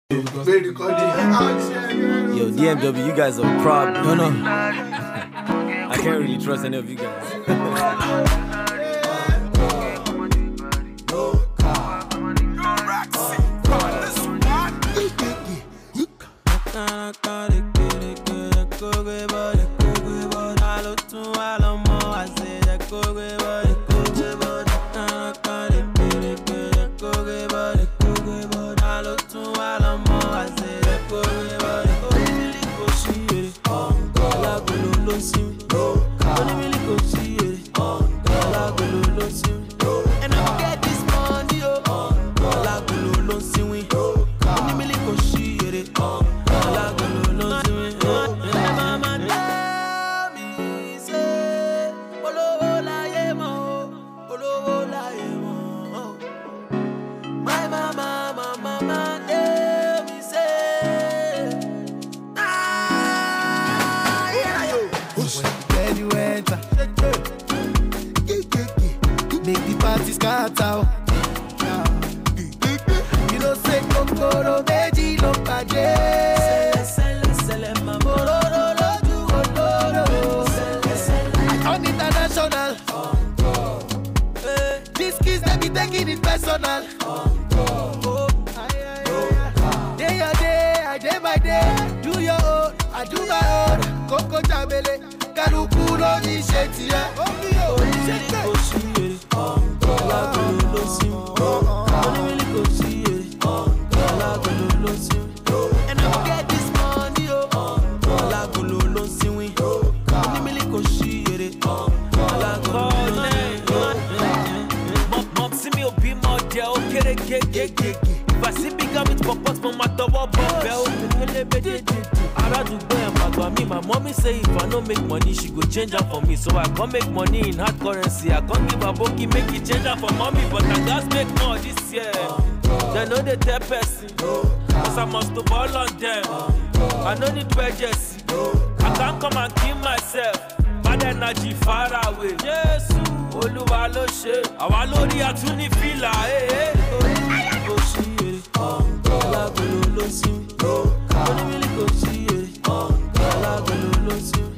Yo, DMW, you guys are a problem. No. I can't really trust any of you guys. Make the party scatter. You know say kokoro meji lo paje. On international. These kids they be taking it personal. Day your day, I day by day. Do your own, I do my own. Coco Jamele, Karukuro ni shetia. And I get this money, if I see bigger with pockets from my double bell, my mommy say if I don't make money, she go change her for me. So I can't make money in hard currency. I can't give a bookie, make it change her for mommy. But I just make more this year. They know they tell person, cause I must to ball on them. I don't need wedges. I can't come and kill myself. Bad energy far away. Yes, Oluwa lo she. Àwa lórí atuni fila. Go see it.